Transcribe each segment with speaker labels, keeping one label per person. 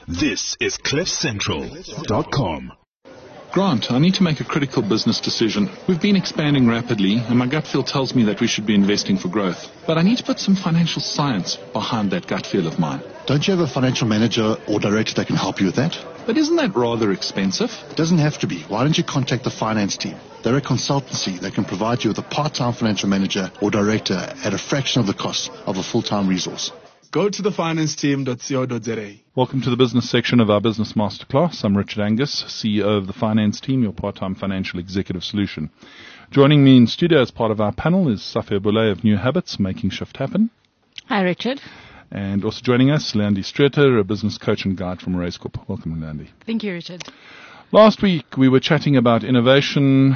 Speaker 1: This is CliffCentral.com.
Speaker 2: Grant, I need to make a critical business decision. We've been expanding rapidly, and my gut feel tells me that we should be investing for growth. But I need to put some financial science behind that gut feel of mine.
Speaker 3: Don't you have a financial manager or director that can help you with that?
Speaker 2: But isn't that rather expensive?
Speaker 3: It doesn't have to be. Why don't you contact the finance team? They're a consultancy that can provide you with a part-time financial manager or director at a fraction of the cost of a full-time resource.
Speaker 4: Go to thefinanceteam.co.za.
Speaker 2: Welcome to the business section of our Business Masterclass. I'm Richard Angus, CEO of the Finance Team, your part-time financial executive solution. Joining me in studio as part of our panel is Safia Boulay of New Habits, Making Shift Happen.
Speaker 5: Hi, Richard.
Speaker 2: And also joining us, Leandi Streeter, a business coach and guide from Racecorp. Welcome, Leandi.
Speaker 5: Thank you, Richard.
Speaker 2: Last week, we were chatting about innovation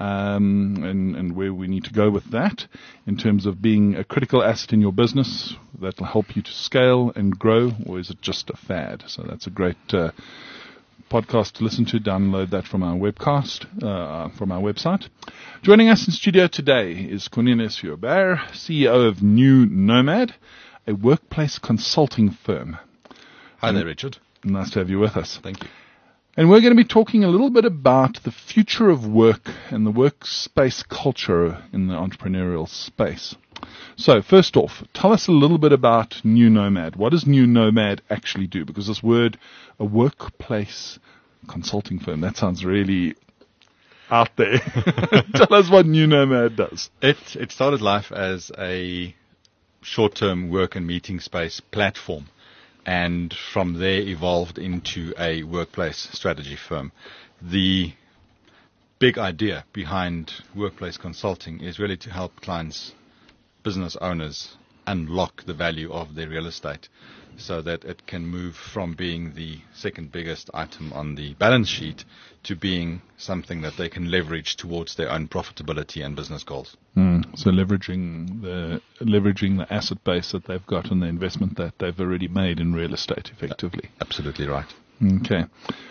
Speaker 2: and where we need to go with that in terms of being a critical asset in your business that will help you to scale and grow, or is it just a fad? So that's a great podcast to listen to. Download that from our webcast, from our website. Joining us in studio today is Cornelius Joubert, CEO of New Nomad, a workplace consulting firm.
Speaker 6: Hi there, Richard.
Speaker 2: Nice to have you with us.
Speaker 6: Thank you.
Speaker 2: And we're going to be talking a little bit about the future of work and the workspace culture in the entrepreneurial space. So, first off, tell us a little bit about New Nomad. What does New Nomad actually do? Because this word, a workplace consulting firm, that sounds really out there. Tell us what New Nomad does.
Speaker 6: It started life as a short-term work and meeting space platform, and from there evolved into a workplace strategy firm. The big idea behind workplace consulting is really to help clients, business owners, unlock the value of their real estate so that it can move from being the second biggest item on the balance sheet to being something that they can leverage towards their own profitability and business goals.
Speaker 2: So leveraging the asset base that they've got and the investment that they've already made in real estate effectively.
Speaker 6: Absolutely right.
Speaker 2: Okay.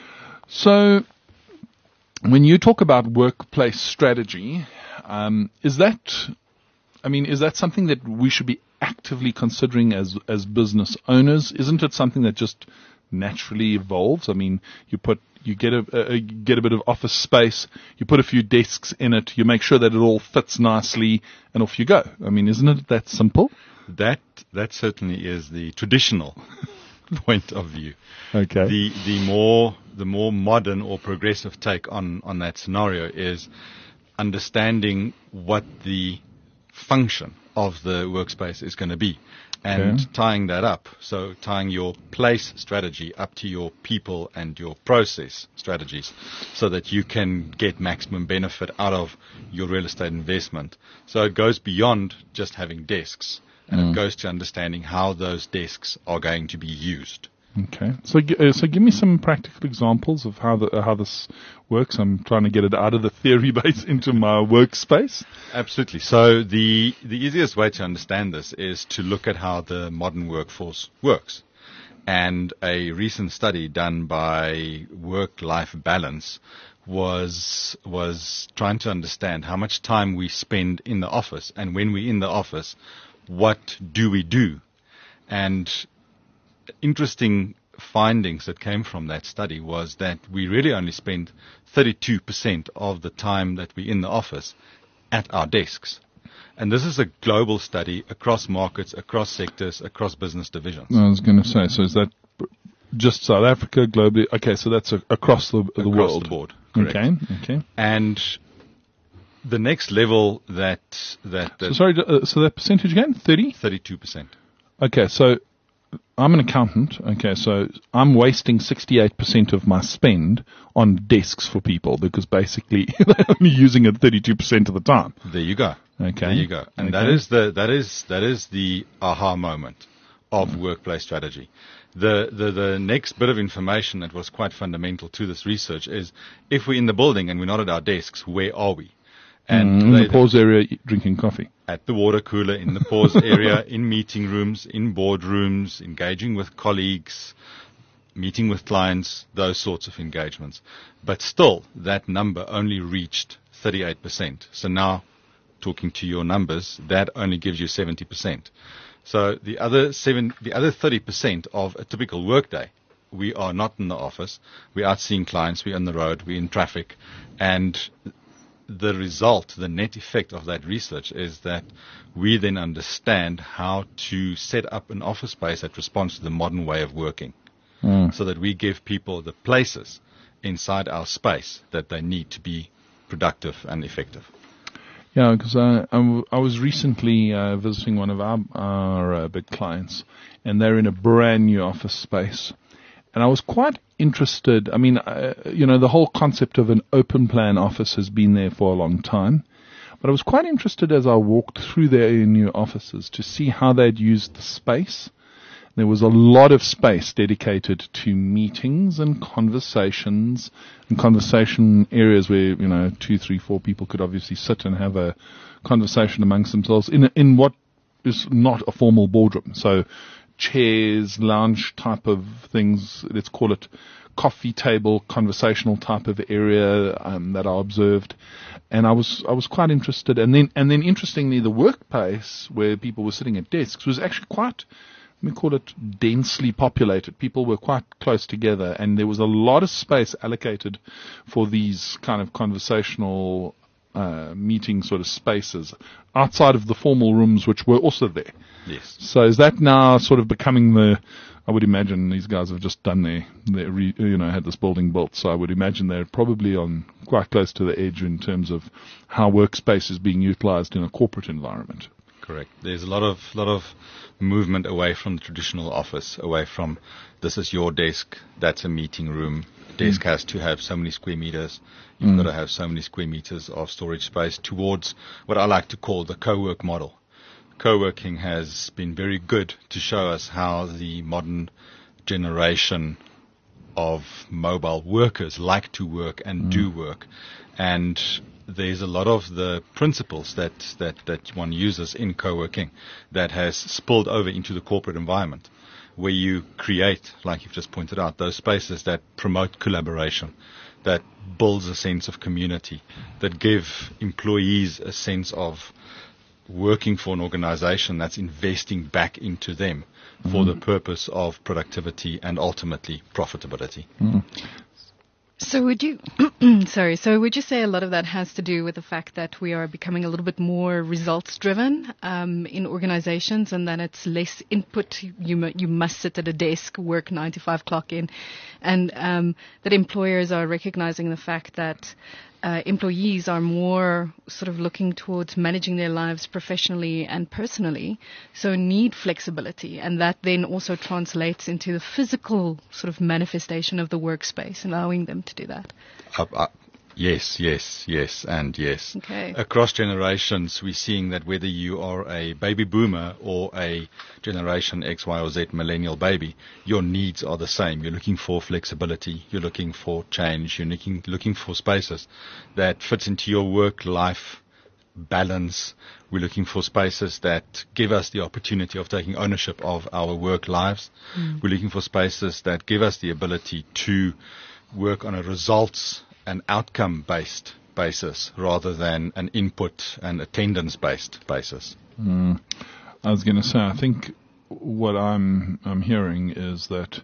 Speaker 2: So when you talk about workplace strategy, is that something that we should be actively considering as business owners? Isn't it something that just naturally evolves? I mean, you get a bit of office space, you put a few desks in it, you make sure that it all fits nicely, and off you go. I mean, isn't it that simple?
Speaker 6: That certainly is the traditional point of view.
Speaker 2: Okay.
Speaker 6: The more modern or progressive take on that scenario is understanding what the function of the workspace is going to be and tying that up. So tying your place strategy up to your people and your process strategies so that you can get maximum benefit out of your real estate investment. So it goes beyond just having desks, and it goes to understanding how those desks are going to be used.
Speaker 2: Okay. So give me some practical examples of how this works. I'm trying to get it out of the theory base into my workspace.
Speaker 6: Absolutely. So the easiest way to understand this is to look at how the modern workforce works. And a recent study done by Work-Life Balance was trying to understand how much time we spend in the office, and when we're in the office, what do we do? And interesting findings that came from that study was that we really only spend 32% of the time that we're in the office at our desks. And this is a global study across markets, across sectors, across business divisions.
Speaker 2: I was going to say, so is that just South Africa, globally? Okay, so that's across the world.
Speaker 6: Across the board, correct.
Speaker 2: Okay.
Speaker 6: And the next level so
Speaker 2: that percentage again?
Speaker 6: 32%.
Speaker 2: Okay, so I'm an accountant. Okay, so I'm wasting 68% of my spend on desks for people because basically they're only using it 32% of the time.
Speaker 6: There you go.
Speaker 2: Okay.
Speaker 6: There you go. And that is the aha moment of workplace strategy. The next bit of information that was quite fundamental to this research is if we're in the building and we're not at our desks, where are we?
Speaker 2: And in the pause area, drinking coffee.
Speaker 6: At the water cooler, in the pause area, in meeting rooms, in boardrooms, engaging with colleagues, meeting with clients, those sorts of engagements. But still, that number only reached 38%. So now, talking to your numbers, that only gives you 70%. So the other 30% of a typical workday we are not in the office. We're out seeing clients. We're on the road. We're in traffic. And the result, the net effect of that research is that we then understand how to set up an office space that responds to the modern way of working. So that we give people the places inside our space that they need to be productive and effective.
Speaker 2: Yeah, because I was recently visiting one of our big clients, and they're in a brand new office space. And I was quite interested. I mean, the whole concept of an open plan office has been there for a long time. But I was quite interested as I walked through their new offices to see how they'd used the space. There was a lot of space dedicated to meetings and conversations and conversation areas where, 2, 3, 4 people could obviously sit and have a conversation amongst themselves in what is not a formal boardroom. So chairs, lounge type of things, let's call it coffee table, conversational type of area that I observed. And I was quite interested. And then interestingly, the workplace where people were sitting at desks was actually quite, let me call it, densely populated. People were quite close together, and there was a lot of space allocated for these kind of conversational meeting sort of spaces outside of the formal rooms, which were also there.
Speaker 6: Yes.
Speaker 2: So is that now sort of becoming I would imagine these guys have just done had this building built, so I would imagine they're probably on quite close to the edge in terms of how workspace is being utilized in a corporate environment.
Speaker 6: Correct. There's a lot of movement away from the traditional office, away from this is your desk, that's a meeting room. Desk has to have so many square meters. You've got to have so many square meters of storage space, towards what I like to call the co-work model. Co-working has been very good to show us how the modern generation of mobile workers like to work and do work. And there's a lot of the principles that one uses in co-working that has spilled over into the corporate environment, where you create, like you've just pointed out, those spaces that promote collaboration, that builds a sense of community, that give employees a sense of working for an organization that's investing back into them for the purpose of productivity and ultimately profitability.
Speaker 5: So would you, would you say a lot of that has to do with the fact that we are becoming a little bit more results driven in organizations, and that it's less input? You must sit at a desk, work 9 to 5, clock in, and that employers are recognizing the fact that employees are more sort of looking towards managing their lives professionally and personally, so need flexibility, and that then also translates into the physical sort of manifestation of the workspace, allowing them to do that.
Speaker 6: Yes, and yes.
Speaker 5: Okay.
Speaker 6: Across generations, we're seeing that whether you are a baby boomer or a generation X, Y, or Z millennial baby, your needs are the same. You're looking for flexibility. You're looking for change. You're looking for spaces that fit into your work-life balance. We're looking for spaces that give us the opportunity of taking ownership of our work lives. We're looking for spaces that give us the ability to work on a results and outcome-based basis rather than an input and attendance-based basis.
Speaker 2: I was going to say, I think what I'm hearing is that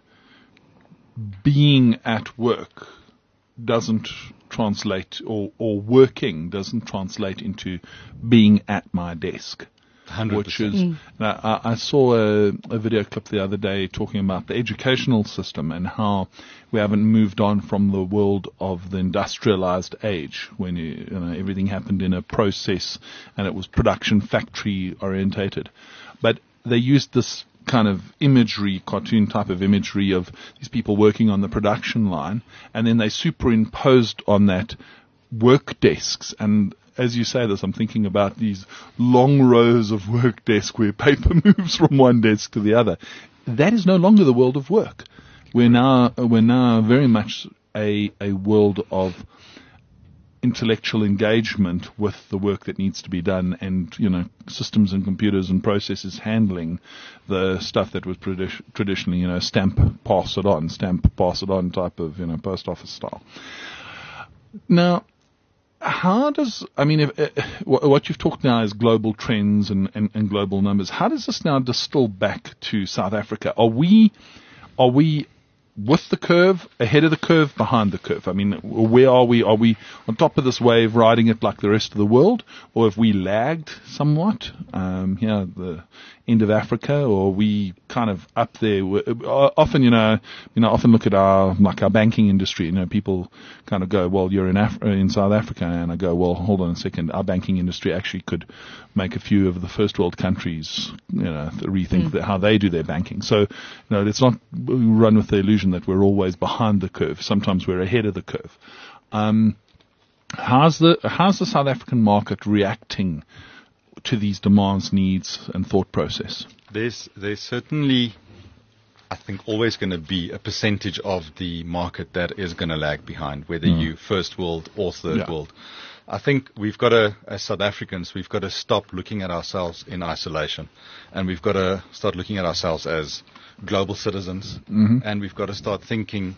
Speaker 2: being at work doesn't translate, or working doesn't translate into being at my desk.
Speaker 6: 100%.
Speaker 2: Which is, I saw a video clip the other day talking about the educational system and how we haven't moved on from the world of the industrialized age, when everything happened in a process and it was production factory orientated. But they used this kind of imagery, cartoon type of imagery of these people working on the production line, and then they superimposed on that work desks. And as you say this, I'm thinking about these long rows of work desks where paper moves from one desk to the other. That is no longer the world of work. We're now very much a world of intellectual engagement with the work that needs to be done, and systems and computers and processes handling the stuff that was traditionally stamp pass it on type of post office style. Now, how does, what you've talked now is global trends and global numbers. How does this now distill back to South Africa? Are we with the curve, ahead of the curve, behind the curve? I mean, where are we? Are we on top of this wave, riding it like the rest of the world, or have we lagged somewhat? The end of Africa, or are we kind of up there? Often, often look at our banking industry. People kind of go, well, you're in South Africa, and I go, well, hold on a second. Our banking industry actually could make a few of the first world countries, rethink how they do their banking. So, let's not run with the illusion that we're always behind the curve. Sometimes we're ahead of the curve. How's the South African market reacting to these demands, needs, and thought process?
Speaker 6: There's certainly, I think, always going to be a percentage of the market that is going to lag behind, whether you first world or third world. I think we've got to, as South Africans, we've got to stop looking at ourselves in isolation, and we've got to start looking at ourselves as global citizens, and we've got to start thinking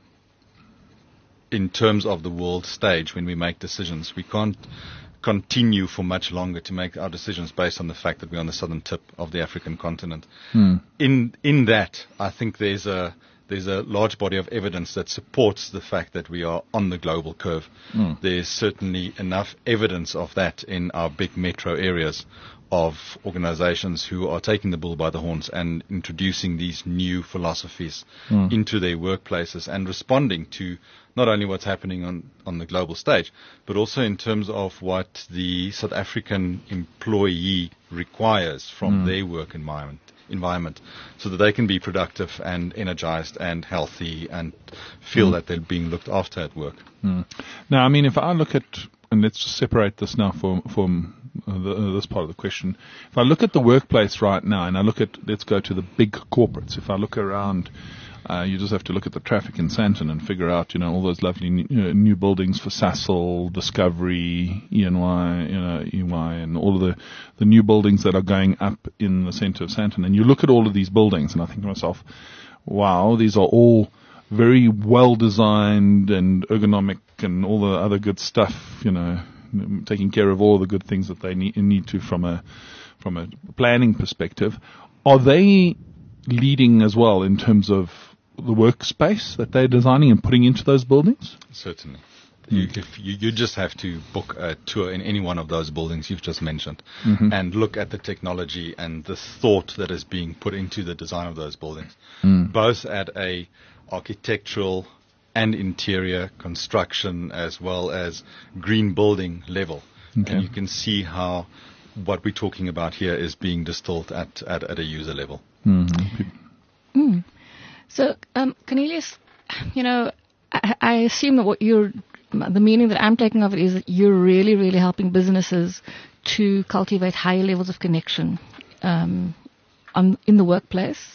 Speaker 6: in terms of the world stage when we make decisions. We can't continue for much longer to make our decisions based on the fact that we're on the southern tip of the African continent. In that, I think there's a large body of evidence that supports the fact that we are on the global curve. There's certainly enough evidence of that in our big metro areas of organizations who are taking the bull by the horns and introducing these new philosophies into their workplaces and responding to not only what's happening on the global stage, but also in terms of what the South African employee requires from their work environment, so that they can be productive and energized and healthy and feel that they're being looked after at work.
Speaker 2: Now, I mean, if I look at, and let's just separate this now from this part of the question. If I look at the workplace right now, and let's go to the big corporates. If I look around, you just have to look at the traffic in Sandton and figure out, all those lovely new buildings for Sasol, Discovery, EY, and all of the new buildings that are going up in the center of Sandton. And you look at all of these buildings, and I think to myself, wow, these are all very well designed and ergonomic and all the other good stuff, taking care of all the good things that they need to from a planning perspective. Are they leading as well in terms of the workspace that they're designing and putting into those buildings?
Speaker 6: Certainly. You just have to book a tour in any one of those buildings you've just mentioned and look at the technology and the thought that is being put into the design of those buildings, both at a architectural and interior construction as well as green building level. Okay. And you can see how what we're talking about here is being distilled at a user level.
Speaker 7: So, Cornelius, I assume that the meaning that I'm taking of it is that you're really, really helping businesses to cultivate higher levels of connection in the workplace.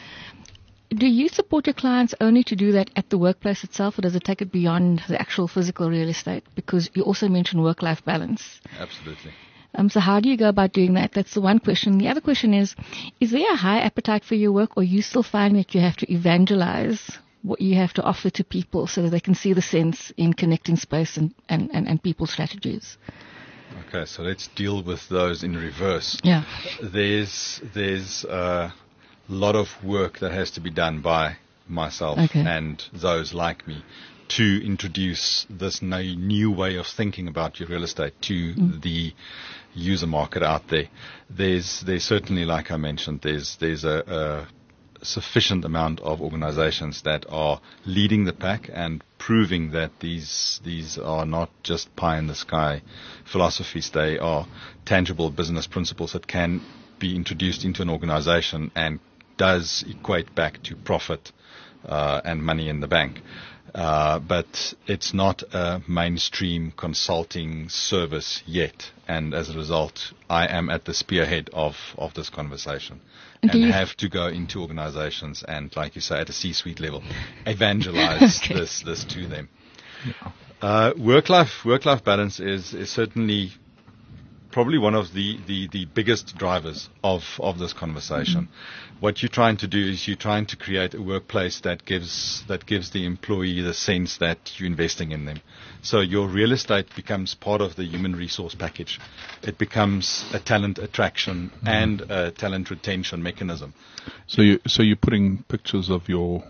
Speaker 7: Do you support your clients only to do that at the workplace itself, or does it take it beyond the actual physical real estate? Because you also mentioned work-life balance.
Speaker 6: Absolutely.
Speaker 7: So how do you go about doing that? That's the one question. The other question is there a high appetite for your work, or you still find that you have to evangelize what you have to offer to people so that they can see the sense in connecting space and people strategies?
Speaker 6: Okay, so let's deal with those in reverse.
Speaker 7: Yeah.
Speaker 6: There's a lot of work that has to be done by myself and those like me to introduce this new way of thinking about your real estate to the user market out there. There's certainly, like I mentioned, there's a sufficient amount of organizations that are leading the pack and proving that these are not just pie in the sky philosophies. They are tangible business principles that can be introduced into an organization and does equate back to profit and money in the bank. But it's not a mainstream consulting service yet. And as a result, I am at the spearhead of this conversation and have to go into organizations and, like you say, at a C-suite level, evangelize this to them. Yeah. Work-life balance is certainly probably one of the biggest drivers of this conversation. What you're trying to do is you're trying to create a workplace that gives the employee the sense that you're investing in them. So your real estate becomes part of the human resource package. It becomes a talent attraction and a talent retention mechanism.
Speaker 2: So you're putting pictures of your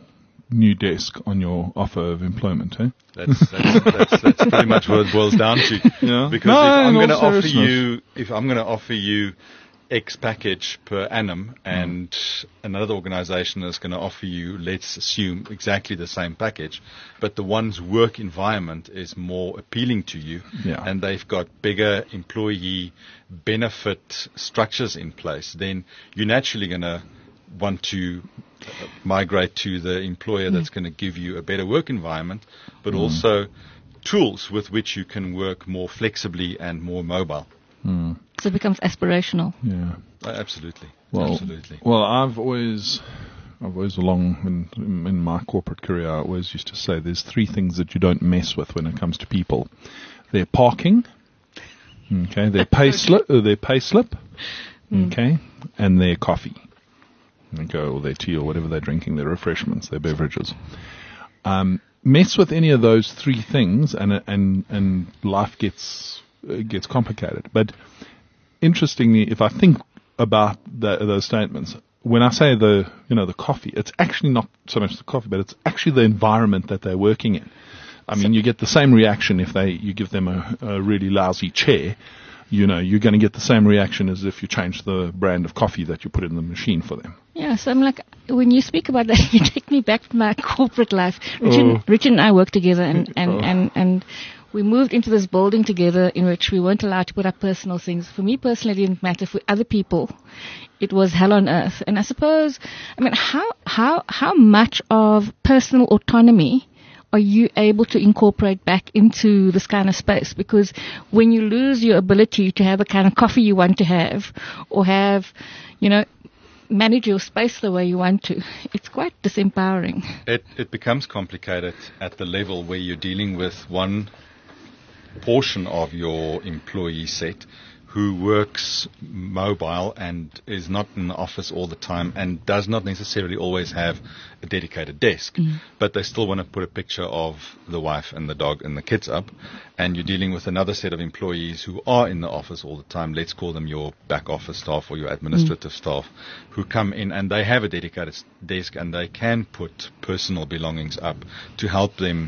Speaker 2: new desk on your offer of employment, eh?
Speaker 6: That's pretty much what it boils down to.
Speaker 2: Yeah.
Speaker 6: Because
Speaker 2: No,
Speaker 6: if I'm
Speaker 2: in
Speaker 6: going to
Speaker 2: all
Speaker 6: offer
Speaker 2: seriousness.
Speaker 6: you X package per annum, and another organization is going to offer you, let's assume, exactly the same package, but the one's work environment is more appealing to you,
Speaker 2: Yeah.
Speaker 6: and they've got bigger employee benefit structures in place, then you're naturally going to want to migrate to the employer that's going to give you a better work environment, but also tools with which you can work more flexibly and more mobile.
Speaker 7: So it becomes aspirational.
Speaker 2: Yeah.
Speaker 6: Absolutely.
Speaker 2: Well,
Speaker 6: Absolutely.
Speaker 2: Well, I've always along in my corporate career, I always used to say there's three things that you don't mess with when it comes to people. Their parking, okay, their pay slip, okay, and their coffee, okay, or their tea or whatever they're drinking, their refreshments, their beverages. Mess with any of those three things, and life gets complicated. But interestingly, if I think about those statements, when I say the coffee, it's actually not so much the coffee, but it's actually the environment that they're working in. I mean, you get the same reaction if you give them a really lousy chair. You're going to get the same reaction as if you change the brand of coffee that you put in the machine for them.
Speaker 7: Yeah, so I'm like, when you speak about that, you take me back to my corporate life. Richard and I worked together, and we moved into this building together in which we weren't allowed to put up personal things. For me personally, it didn't matter. For other people, it was hell on earth. And I suppose, how much of personal autonomy are you able to incorporate back into this kind of space? Because when you lose your ability to have the kind of coffee you want to have, or have, manage your space the way you want to, it's quite disempowering.
Speaker 6: It becomes complicated at the level where you're dealing with one portion of your employee set who works mobile and is not in the office all the time and does not necessarily always have a dedicated desk, but they still want to put a picture of the wife and the dog and the kids up, and you're dealing with another set of employees who are in the office all the time. Let's call them your back office staff or your administrative staff, who come in and they have a dedicated desk and they can put personal belongings up to help them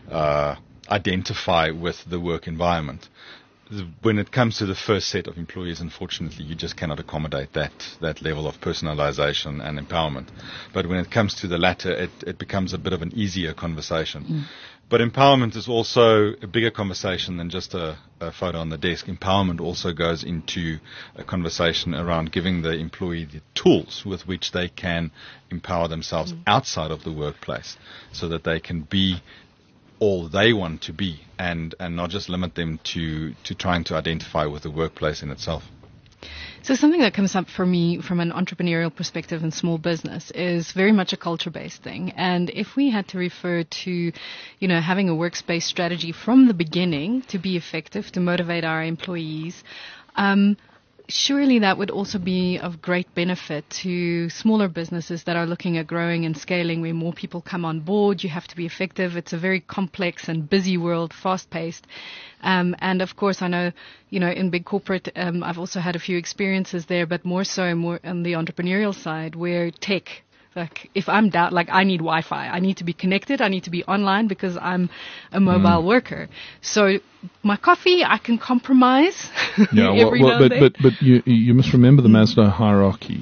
Speaker 6: identify with the work environment. When it comes to the first set of employees, unfortunately, you just cannot accommodate that level of personalization and empowerment. But when it comes to the latter, it becomes a bit of an easier conversation. But empowerment is also a bigger conversation than just a photo on the desk. Empowerment also goes into a conversation around giving the employee the tools with which they can empower themselves outside of the workplace so that they can be all they want to be, and not just limit them to trying to identify with the workplace in itself.
Speaker 5: So something that comes up for me from an entrepreneurial perspective in small business is very much a culture-based thing. And if we had to refer to, having a workspace strategy from the beginning to be effective, to motivate our employees, surely that would also be of great benefit to smaller businesses that are looking at growing and scaling, where more people come on board. You have to be effective. It's a very complex and busy world, fast-paced. And of course, I know, in big corporate, I've also had a few experiences there, but more on the entrepreneurial side, where tech, like if I'm down, like I need Wi-Fi, I need to be connected, I need to be online because I'm a mobile worker. So my coffee, I can compromise every now and then.
Speaker 2: But you must remember the Maslow hierarchy,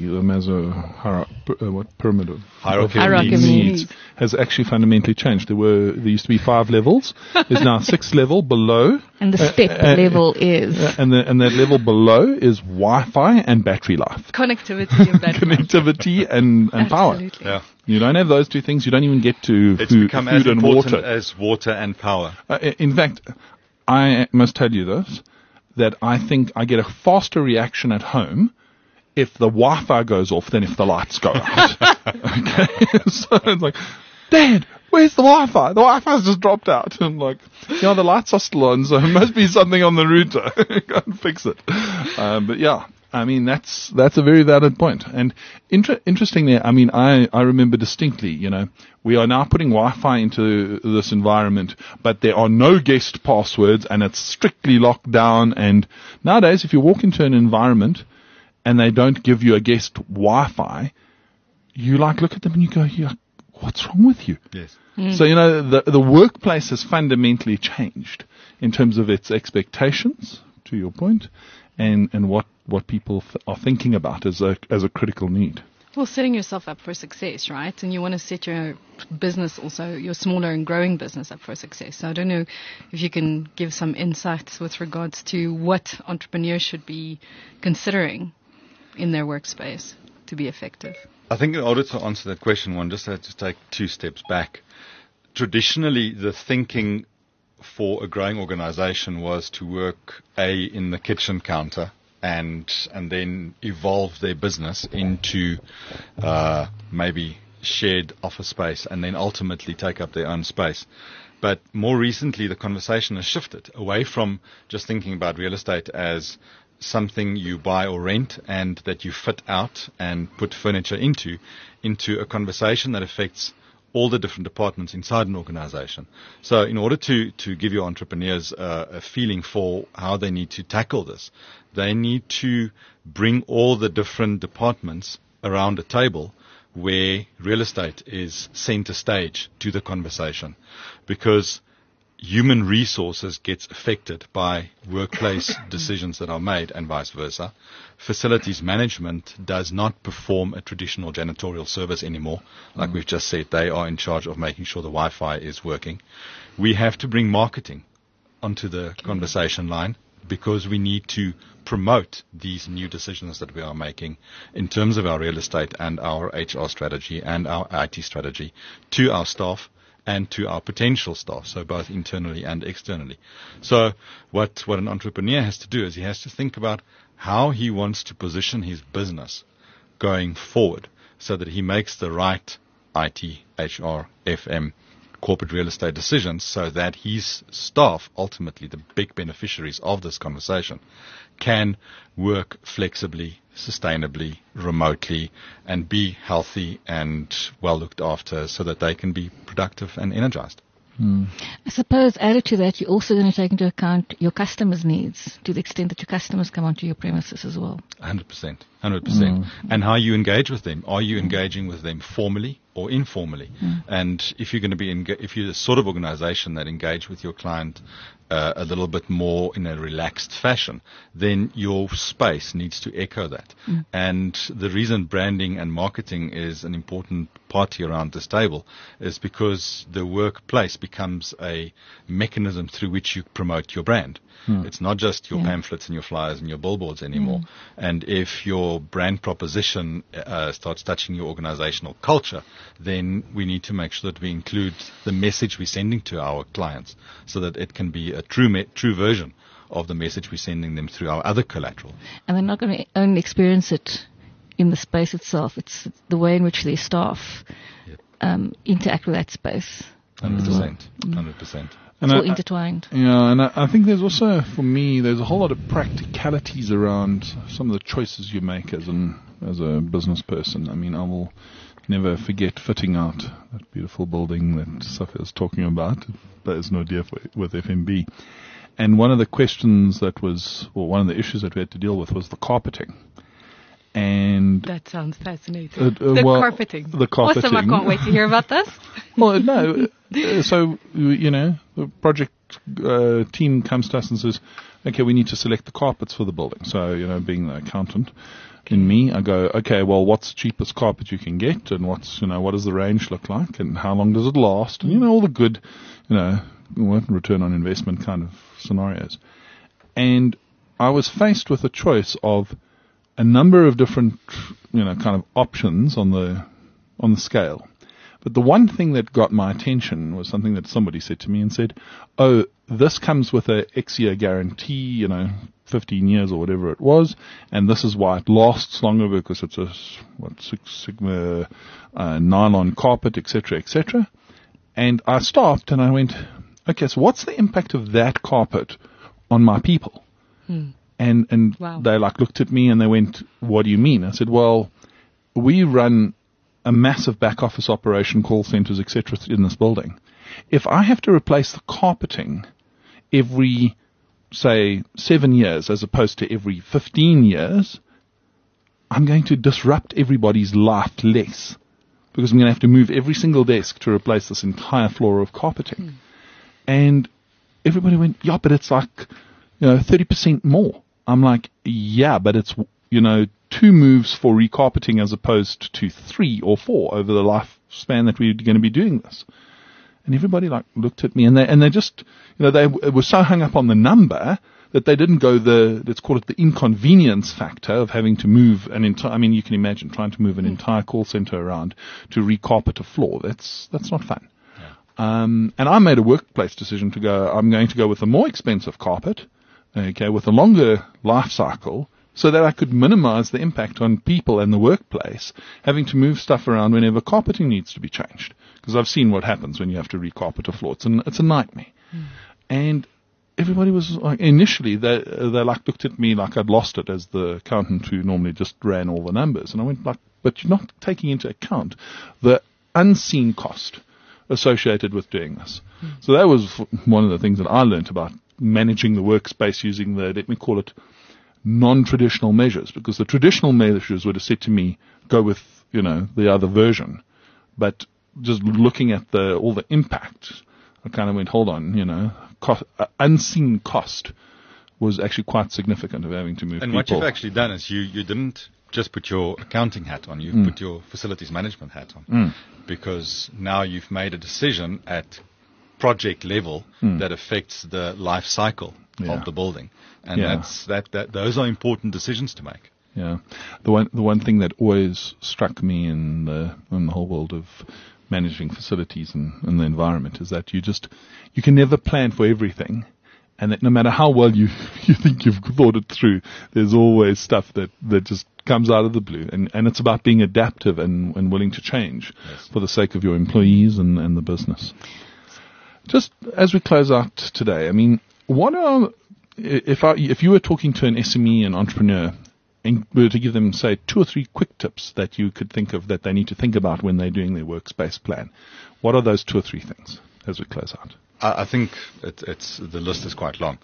Speaker 2: pyramid of
Speaker 7: Hierarchy of needs
Speaker 2: has actually fundamentally changed. There used to be 5 levels. There's now 6 level below.
Speaker 7: And the step level is.
Speaker 2: And that level below is Wi-Fi and battery life.
Speaker 5: Connectivity and battery life.
Speaker 2: Connectivity and power.
Speaker 5: Absolutely.
Speaker 6: Yeah.
Speaker 2: You don't have those two things, you don't even get to
Speaker 6: It's
Speaker 2: food
Speaker 6: become as
Speaker 2: and
Speaker 6: important
Speaker 2: water.
Speaker 6: as water and power.
Speaker 2: In fact, I must tell you this, that I think I get a faster reaction at home if the Wi-Fi goes off than if the lights go out. Okay? So it's like, Dad, where's the Wi-Fi? The Wi-Fi's just dropped out. I'm like, the lights are still on, so it must be something on the router. Go and fix it. But yeah, I mean, that's a very valid point. And interestingly, I mean, I remember distinctly, we are now putting Wi-Fi into this environment, but there are no guest passwords and it's strictly locked down. And nowadays, if you walk into an environment and they don't give you a guest Wi-Fi, you look at them and you go, yeah, what's wrong with you?
Speaker 6: Yes.
Speaker 2: So, the workplace has fundamentally changed in terms of its expectations, to your point, and what people are thinking about as a critical need.
Speaker 5: Well, setting yourself up for success, right? And you want to set your business also, your smaller and growing business up for success. So I don't know if you can give some insights with regards to what entrepreneurs should be considering in their workspace to be effective.
Speaker 6: I think in order to answer that question, one just had to take 2 steps back. Traditionally, the thinking for a growing organization was to work in the kitchen counter and then evolve their business into maybe shared office space and then ultimately take up their own space. But more recently, the conversation has shifted away from just thinking about real estate as something you buy or rent and that you fit out and put furniture into a conversation that affects all the different departments inside an organization. So in order to give your entrepreneurs a feeling for how they need to tackle this, they need to bring all the different departments around a table where real estate is center stage to the conversation, because human resources gets affected by workplace decisions that are made and vice versa. Facilities management does not perform a traditional janitorial service anymore. Like we've just said, they are in charge of making sure the Wi-Fi is working. We have to bring marketing onto the conversation line because we need to promote these new decisions that we are making in terms of our real estate and our HR strategy and our IT strategy to our staff and to our potential staff, so both internally and externally. So what an entrepreneur has to do is he has to think about how he wants to position his business going forward so that he makes the right IT, HR, FM, corporate real estate decisions so that his staff, ultimately the big beneficiaries of this conversation, can work flexibly, sustainably, remotely, and be healthy and well looked after so that they can be productive and energized.
Speaker 7: I suppose added to that, you're also going to take into account your customers' needs to the extent that your customers come onto your premises as well.
Speaker 6: 100%. And how you engage with them. Are you engaging with them formally or informally? And if you're going to be, if you're the sort of organization that engage with your client a little bit more in a relaxed fashion, then your space needs to echo that. And the reason branding and marketing is an important party around this table is because the workplace becomes a mechanism through which you promote your brand. It's not just your pamphlets and your flyers and your billboards anymore. And if your brand proposition starts touching your organizational culture, then we need to make sure that we include the message we're sending to our clients so that it can be a true version of the message we're sending them through our other collateral.
Speaker 7: And they're not going to only experience it in the space itself. It's the way in which their staff interact with that space.
Speaker 6: 100%. 100%.
Speaker 7: It's all intertwined.
Speaker 2: Yeah, and I think there's also, for me, there's a whole lot of practicalities around some of the choices you make as a business person. I mean, I will never forget fitting out that beautiful building that Safia was talking about. That is no deal with FNB. And one of the questions one of the issues that we had to deal with was the carpeting. And
Speaker 5: that sounds fascinating. Carpeting.
Speaker 2: The carpeting.
Speaker 5: Awesome, I can't wait to hear about this.
Speaker 2: Well, no. So, the project team comes to us and says, okay, we need to select the carpets for the building. So, being the accountant in me, I go, okay, well, what's the cheapest carpet you can get? And what does the range look like? And how long does it last? And, all the good, return on investment kind of scenarios. And I was faced with a choice of a number of different, kind of options on the scale. But the one thing that got my attention was something that somebody said to me and said, oh, this comes with a X-year guarantee, 15 years or whatever it was, and this is why it lasts longer because it's a Six Sigma nylon carpet, etc., etc. And I stopped and I went, okay, so what's the impact of that carpet on my people? And
Speaker 5: wow.
Speaker 2: They looked at me and they went, what do you mean? I said, well, we run a massive back office operation, call centers, etc. in this building. If I have to replace the carpeting every, say, 7 years as opposed to every 15 years, I'm going to disrupt everybody's life less because I'm going to have to move every single desk to replace this entire floor of carpeting. And everybody went, yeah, but it's like, 30% more. I'm like, yeah, but it's, 2 moves for recarpeting as opposed to 3 or 4 over the lifespan that we're going to be doing this. And everybody looked at me and they just, they were so hung up on the number that they didn't go let's call it the inconvenience factor of having to move an entire, you can imagine trying to move an entire call center around to recarpet a floor. That's not fun. Yeah. And I made a workplace decision I'm going to go with a more expensive carpet, with a longer life cycle, so that I could minimize the impact on people and the workplace having to move stuff around whenever carpeting needs to be changed. Because I've seen what happens when you have to recarpet a floor. It's a nightmare. And everybody was like, initially they looked at me like I'd lost it as the accountant who normally just ran all the numbers. And I went but you're not taking into account the unseen cost associated with doing this. So that was one of the things that I learned about managing the workspace using let me call it, non-traditional measures, because the traditional measures would have said to me, go with, the other version. But just looking at all the impact, I kind of went, hold on, unseen cost was actually quite significant of having to move
Speaker 6: and
Speaker 2: people.
Speaker 6: What you've actually done is you didn't just put your accounting hat on, you've put your facilities management hat on. Because now you've made a decision at project level that affects the life cycle of the building. And those are important decisions to make.
Speaker 2: Yeah. The one thing that always struck me in the whole world of managing facilities and the environment is that you can never plan for everything, and that no matter how well you think you've thought it through, there's always stuff that just comes out of the blue, and it's about being adaptive and willing to change for the sake of your employees and the business. Just as we close out today, what are, if you were talking to an SME, an entrepreneur, and were to give them, say, 2 or 3 quick tips that you could think of that they need to think about when they're doing their workspace plan, what are those 2 or 3 things as we close out?
Speaker 6: I think the list is quite long.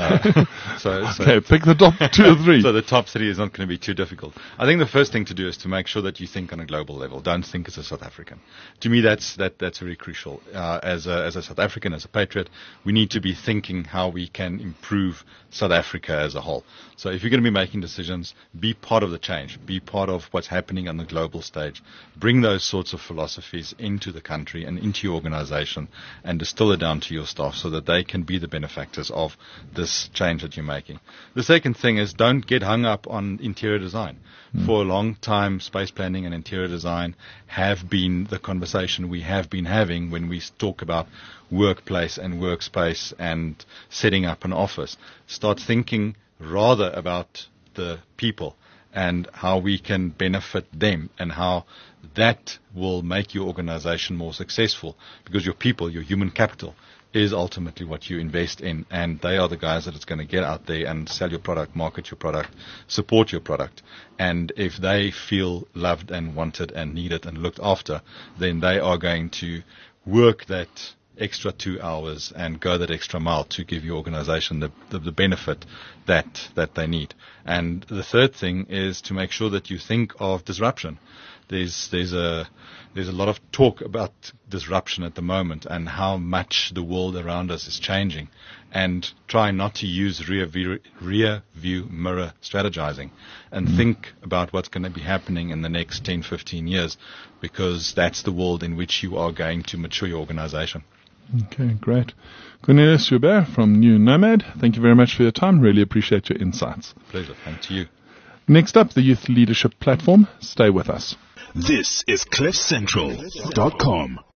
Speaker 6: So
Speaker 2: pick the top 2 or 3.
Speaker 6: So the top 3 is not going to be too difficult. I think the first thing to do is to make sure that you think on a global level. Don't think as a South African. To me, that's very crucial. As a South African, as a patriot, we need to be thinking how we can improve South Africa as a whole. So if you're going to be making decisions, be part of the change. Be part of what's happening on the global stage. Bring those sorts of philosophies into the country and into your organization and distill it down to your staff so that they can be the benefactors of this change that you're making. The second thing is don't get hung up on interior design. For a long time, space planning and interior design have been the conversation we have been having when we talk about workplace and workspace and setting up an office. Start thinking rather about the people and how we can benefit them and how that will make your organization more successful, because your people, your human capital, is ultimately what you invest in, and they are the guys that it's going to get out there and sell your product, market your product, support your product. And if they feel loved and wanted and needed and looked after, then they are going to work that extra 2 hours and go that extra mile to give your organization the benefit that they need. And the third thing is to make sure that you think of disruption. There's a lot of talk about disruption at the moment and how much the world around us is changing, and try not to use rear view mirror strategizing and think about what's going to be happening in the next 10, 15 years, because that's the world in which you are going to mature your organization.
Speaker 2: Okay, great. Cornelius Joubert from New Nomad, thank you very much for your time. Really appreciate your insights.
Speaker 6: Pleasure. Thank you.
Speaker 2: Next up, the Youth Leadership Platform. Stay with us.
Speaker 1: This is CliffCentral.com.